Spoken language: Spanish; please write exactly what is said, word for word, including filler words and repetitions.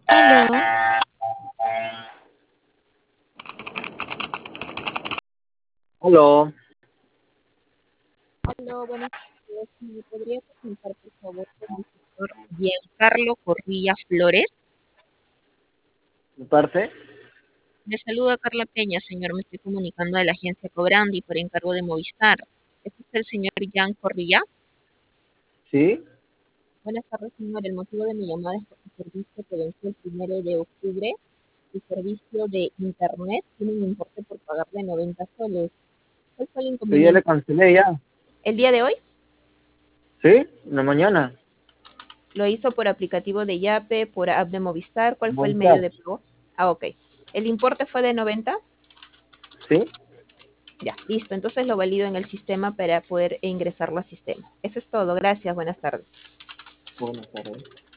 Aló, Aló, aló, buenas tardes. ¿Me podría presentar, por favor, con el señor Giancarlo Corvilla Flores? ¿me parte? Le saluda Carla Peña, señor. Me estoy comunicando de la agencia Cobrandi por encargo de Movistar. ¿Es usted el señor Gian Corvilla? ¿Sí? Buenas tardes, señor. El motivo de mi llamada es por su servicio que venció el primero de octubre. Su servicio de Internet tiene un importe por pagar de noventa soles. ¿Cuál fue el Pero ya le inconveniente? cancelé ya. ¿El día de hoy? ¿Sí? En la mañana. ¿Lo hizo por aplicativo de Yape, por app de Movistar? ¿Cuál fue el medio Montar. de pago? Ah, ok. ¿El importe fue de noventa? ¿Sí? Ya, listo. Entonces lo valido en el sistema para poder ingresarlo al sistema. Eso es todo. Gracias. Buenas tardes. Buenas tardes.